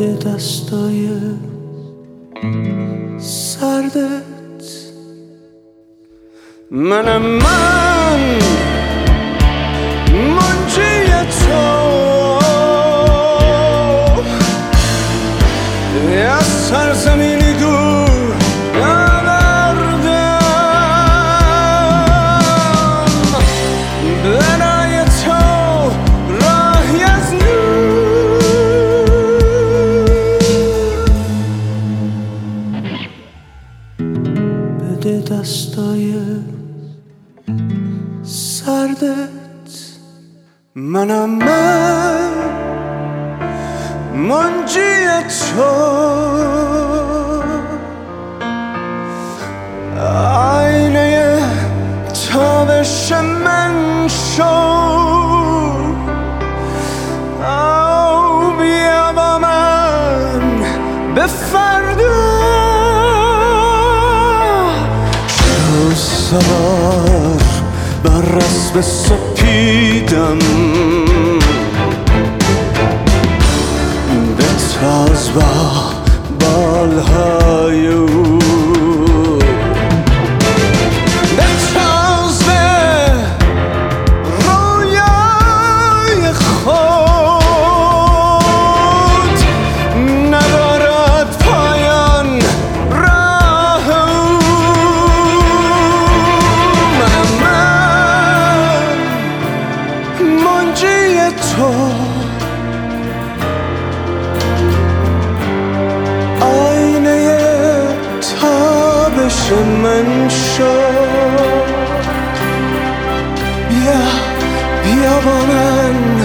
بده دستای سردت. من منجی تو از سرزمینی دور نبردم، برای تو راهی از نور. بده دستای سردت. من منجی تو آینه تابش من شو. بیا با من به فردا، شو سوار بر اسب سپیدم، بتاز با بالهای او، بتاز به رویای خود، ندارد پایان راه او. من منجی تو آینه تابش من شو. بیا با من